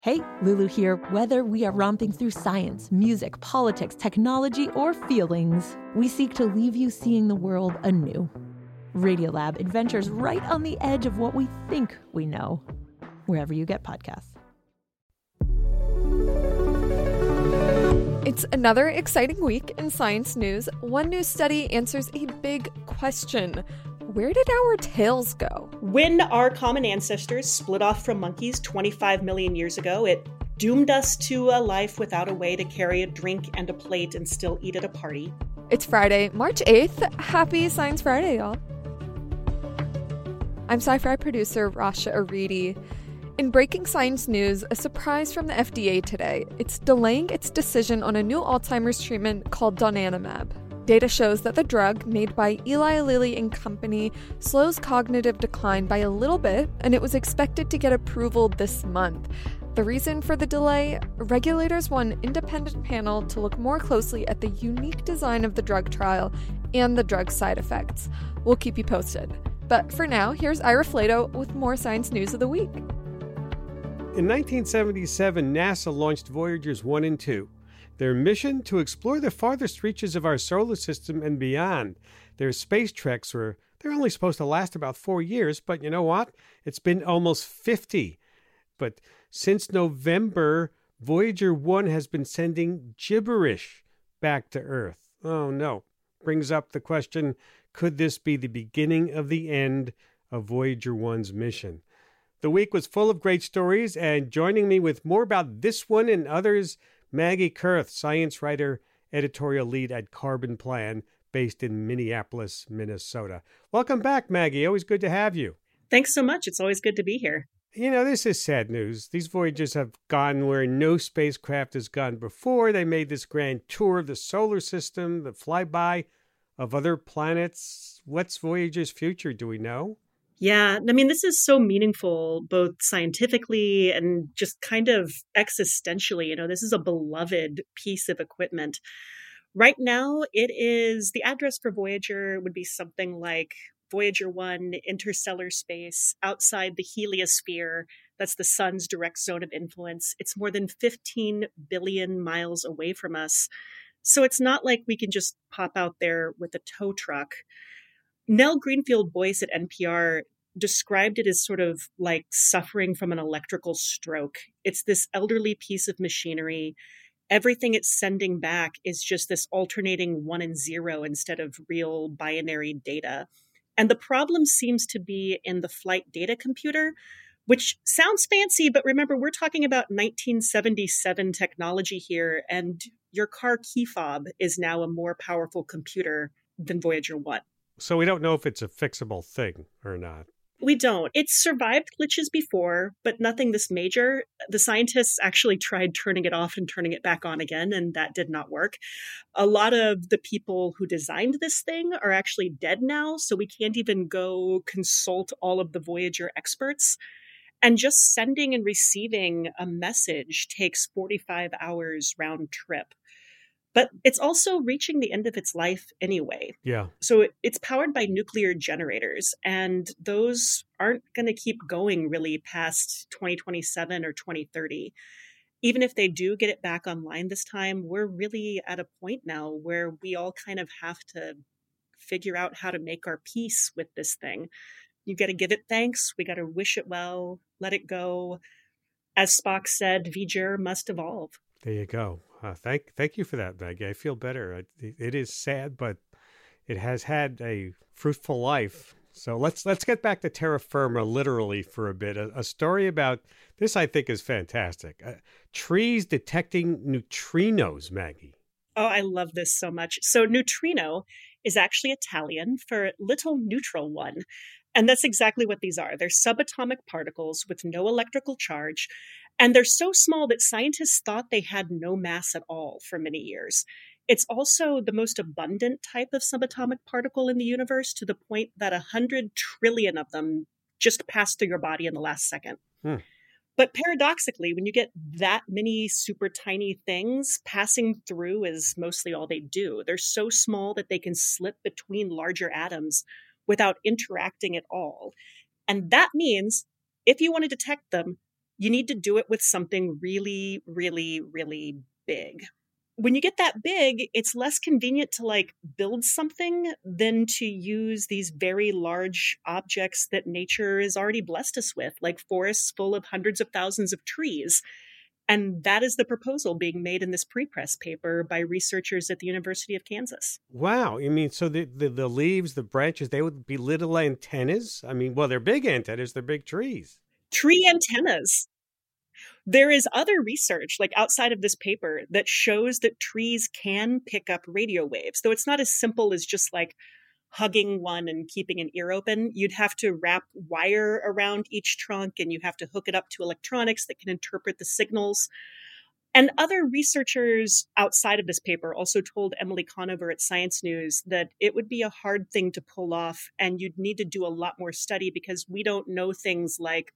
Hey, Lulu here. Whether we are romping through science, music, politics, technology, or feelings, we seek to leave you seeing the world anew. Radiolab adventures right on the edge of what we think we know, wherever you get podcasts. It's another exciting week in science news. One new study answers a big question. Where did our tails go? When our common ancestors split off from monkeys 25 million years ago, it doomed us to a life without a way to carry a drink and a plate and still eat at a party. It's Friday, March 8th. Happy Science Friday, y'all. I'm sci-fi producer Rasha Aridi. In breaking science news, a surprise from the FDA today. It's delaying its decision on a new Alzheimer's treatment called donanemab. Data shows that the drug, made by Eli Lilly and Company, slows cognitive decline by a little bit, and it was expected to get approval this month. The reason for the delay? Regulators want an independent panel to look more closely at the unique design of the drug trial and the drug's side effects. We'll keep you posted. But for now, here's Ira Flato with more science news of the week. In 1977, NASA launched Voyagers 1 and 2. Their mission to explore the farthest reaches of our solar system and beyond. Their space treks they're only supposed to last about 4 years, but you know what? It's been almost 50. But since November, Voyager 1 has been sending gibberish back to Earth. Oh no. Brings up the question, could this be the beginning of the end of Voyager 1's mission? The week was full of great stories, and joining me with more about this one and others, Maggie Kurth, science writer, editorial lead at Carbon Plan, based in Minneapolis, Minnesota. Welcome back, Maggie. Always good to have you. Thanks so much. It's always good to be here. You know, this is sad news. These voyages have gone where no spacecraft has gone before. They made this grand tour of the solar system, the flyby of other planets. What's Voyager's future? Do we know? Yeah, I mean, this is so meaningful, both scientifically and just kind of existentially. You know, this is a beloved piece of equipment. Right now, the address for Voyager would be something like Voyager 1, interstellar space, outside the heliosphere. That's the sun's direct zone of influence. It's more than 15 billion miles away from us. So it's not like we can just pop out there with a tow truck. Nell Greenfield-Boyce at NPR described it as sort of like suffering from an electrical stroke. It's this elderly piece of machinery. Everything it's sending back is just this alternating 1 and 0 instead of real binary data. And the problem seems to be in the flight data computer, which sounds fancy, but remember, we're talking about 1977 technology here, and your car key fob is now a more powerful computer than Voyager 1. So we don't know if it's a fixable thing or not. We don't. It's survived glitches before, but nothing this major. The scientists actually tried turning it off and turning it back on again, and that did not work. A lot of the people who designed this thing are actually dead now, so we can't even go consult all of the Voyager experts. And just sending and receiving a message takes 45 hours round trip. But it's also reaching the end of its life anyway. Yeah. So it's powered by nuclear generators, and those aren't going to keep going really past 2027 or 2030. Even if they do get it back online this time, we're really at a point now where we all kind of have to figure out how to make our peace with this thing. You got to give it thanks. We got to wish it well, let it go. As Spock said, Voyager must evolve. There you go. Thank you for that, Maggie. I feel better. It is sad, but it has had a fruitful life. So let's get back to terra firma literally for a bit. A story about this I think is fantastic. Trees detecting neutrinos, Maggie. Oh, I love this so much. So neutrino is actually Italian for little neutral one. And that's exactly what these are. They're subatomic particles with no electrical charge. And they're so small that scientists thought they had no mass at all for many years. It's also the most abundant type of subatomic particle in the universe, to the point that 100 trillion of them just passed through your body in the last second. But paradoxically, when you get that many super tiny things, passing through is mostly all they do. They're so small that they can slip between larger atoms without interacting at all. And that means if you want to detect them, you need to do it with something really, really, really big. When you get that big, it's less convenient to like build something than to use these very large objects that nature has already blessed us with, like forests full of hundreds of thousands of trees. And that is the proposal being made in this pre-press paper by researchers at the University of Kansas. Wow. You mean, so the leaves, the branches, they would be little antennas? I mean, well, they're big antennas, they're big trees. Tree antennas. There is other research, like outside of this paper, that shows that trees can pick up radio waves, though it's not as simple as just like hugging one and keeping an ear open. You'd have to wrap wire around each trunk, and you have to hook it up to electronics that can interpret the signals. And other researchers outside of this paper also told Emily Conover at Science News that it would be a hard thing to pull off, and you'd need to do a lot more study because we don't know things like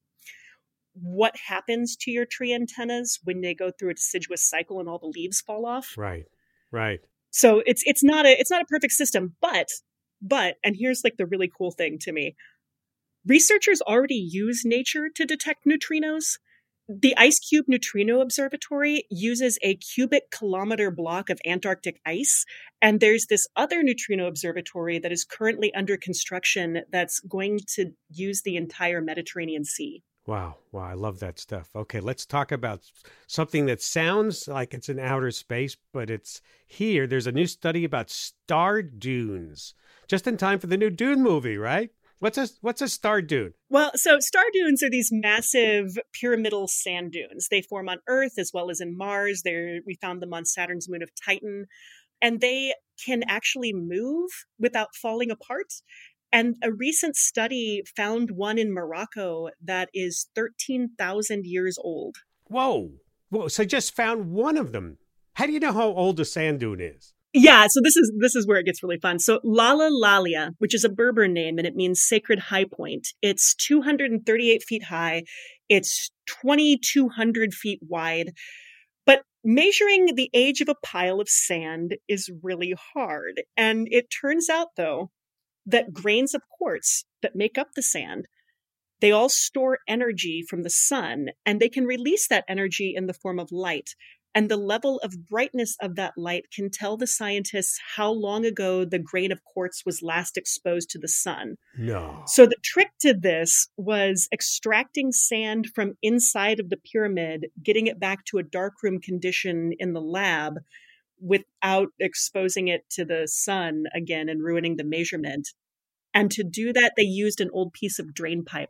what happens to your tree antennas when they go through a deciduous cycle and all the leaves fall off. Right, right. So it's not a perfect system, but and here's like the really cool thing to me. Researchers already use nature to detect neutrinos. The IceCube Neutrino Observatory uses a cubic kilometer block of Antarctic ice, and there's this other neutrino observatory that is currently under construction that's going to use the entire Mediterranean Sea. Wow. Wow. I love that stuff. Okay, let's talk about something that sounds like it's in outer space, but it's here. There's a new study about star dunes, just in time for the new Dune movie, right? What's a star dune? Well, so star dunes are these massive pyramidal sand dunes. They form on Earth as well as in Mars. We found them on Saturn's moon of Titan, and they can actually move without falling apart. And a recent study found one in Morocco that is 13,000 years old. Whoa. Whoa. So just found one of them. How do you know how old a sand dune is? Yeah, so this is where it gets really fun. So Lala Lalia, which is a Berber name, and it means sacred high point. It's 238 feet high. It's 2,200 feet wide. But measuring the age of a pile of sand is really hard. And it turns out, though, that grains of quartz that make up the sand, they all store energy from the sun, and they can release that energy in the form of light. And the level of brightness of that light can tell the scientists how long ago the grain of quartz was last exposed to the sun. No. So the trick to this was extracting sand from inside of the pyramid, getting it back to a darkroom condition in the lab without exposing it to the sun again and ruining the measurement. And to do that, they used an old piece of drain pipe.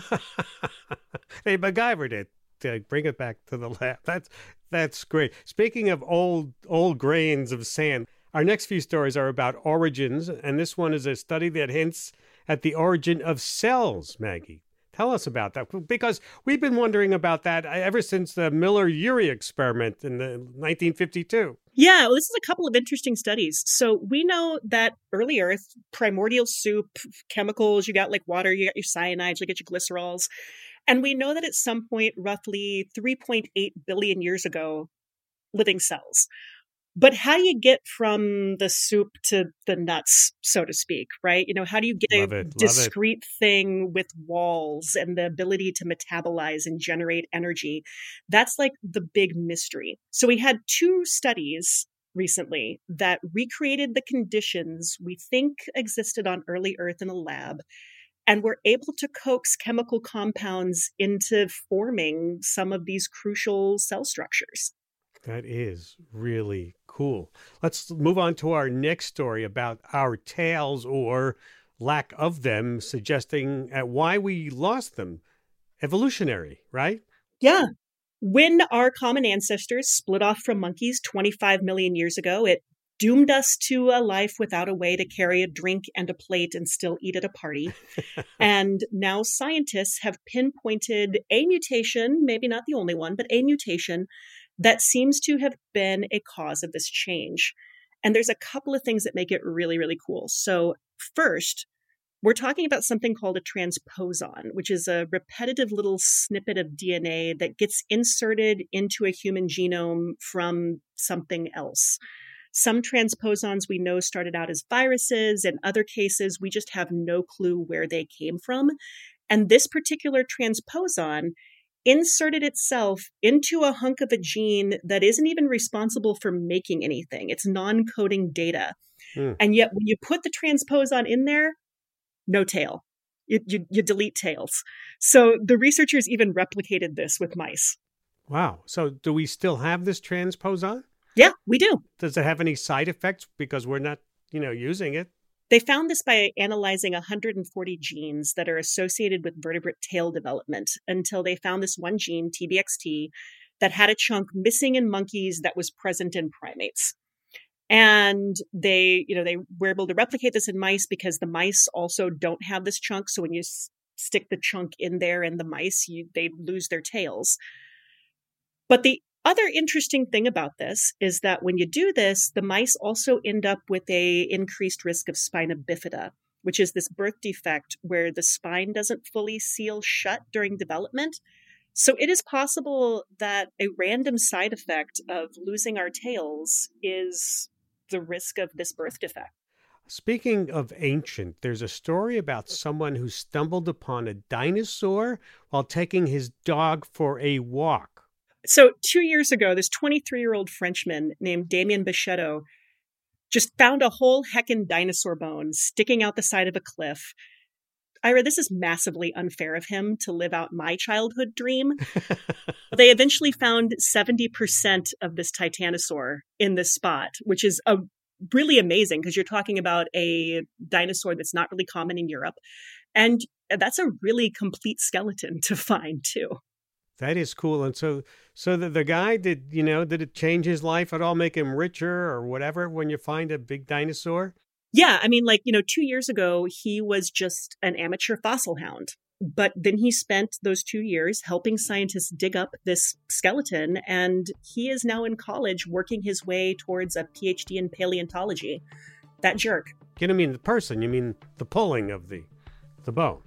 They MacGyvered it to bring it back to the lab. That's great. Speaking of old grains of sand, our next few stories are about origins, and this one is a study that hints at the origin of cells, Maggie. Tell us about that, because we've been wondering about that ever since the Miller-Urey experiment in 1952. Yeah, well, this is a couple of interesting studies. So we know that early Earth, primordial soup, chemicals, you got like water, you got your cyanides, you get your glycerols. And we know that at some point, roughly 3.8 billion years ago, living cells. But how do you get from the soup to the nuts, so to speak, right? You know, how do you get a discrete thing with walls and the ability to metabolize and generate energy? That's like the big mystery. So we had two studies recently that recreated the conditions we think existed on early Earth in a lab, and were able to coax chemical compounds into forming some of these crucial cell structures. That is really cool. Let's move on to our next story about our tails, or lack of them, suggesting why we lost them. Evolutionary, right? Yeah. When our common ancestors split off from monkeys 25 million years ago, it doomed us to a life without a way to carry a drink and a plate and still eat at a party. And now scientists have pinpointed a mutation, maybe not the only one, but a mutation that seems to have been a cause of this change. And there's a couple of things that make it really, really cool. So first, we're talking about something called a transposon, which is a repetitive little snippet of DNA that gets inserted into a human genome from something else. Some transposons we know started out as viruses. In other cases, we just have no clue where they came from. And this particular transposon inserted itself into a hunk of a gene that isn't even responsible for making anything. It's non-coding data. And yet when you put the transposon in there, no tail. You delete tails. So the researchers even replicated this with mice. Wow. So do we still have this transposon? Yeah, we do. Does it have any side effects because we're not, using it? They found this by analyzing 140 genes that are associated with vertebrate tail development until they found this one gene, TBXT, that had a chunk missing in monkeys that was present in primates. And they were able to replicate this in mice because the mice also don't have this chunk. So when you stick the chunk in there in the mice, they lose their tails. But the other interesting thing about this is that when you do this, the mice also end up with a increased risk of spina bifida, which is this birth defect where the spine doesn't fully seal shut during development. So it is possible that a random side effect of losing our tails is the risk of this birth defect. Speaking of ancient, there's a story about someone who stumbled upon a dinosaur while taking his dog for a walk. So 2 years ago, this 23-year-old Frenchman named Damien Bichetto just found a whole heckin' dinosaur bone sticking out the side of a cliff. Ira, this is massively unfair of him to live out my childhood dream. They eventually found 70% of this titanosaur in this spot, which is really amazing because you're talking about a dinosaur that's not really common in Europe. And that's a really complete skeleton to find, too. That is cool. And so the guy, did it change his life at all, make him richer or whatever when you find a big dinosaur? Yeah, I mean, 2 years ago, he was just an amateur fossil hound. But then he spent those 2 years helping scientists dig up this skeleton, and he is now in college working his way towards a PhD in paleontology. That jerk. You don't mean the person, you mean the pulling of the bone.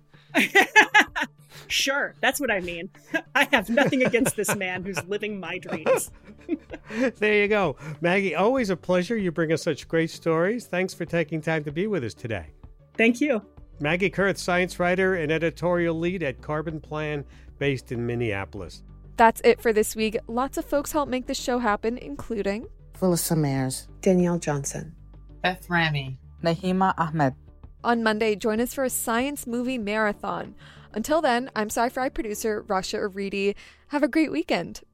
Sure, that's what I mean. I have nothing against this man who's living my dreams. There you go. Maggie, always a pleasure. You bring us such great stories. Thanks for taking time to be with us today. Thank you. Maggie Kurth, science writer and editorial lead at Carbon Plan, based in Minneapolis. That's it for this week. Lots of folks helped make this show happen, including Phyllis Samares, Danielle Johnson, Beth Rami, Nahima Ahmed. On Monday, join us for a science movie marathon. Until then, I'm Sci-Fi producer Rasha Aridi. Have a great weekend.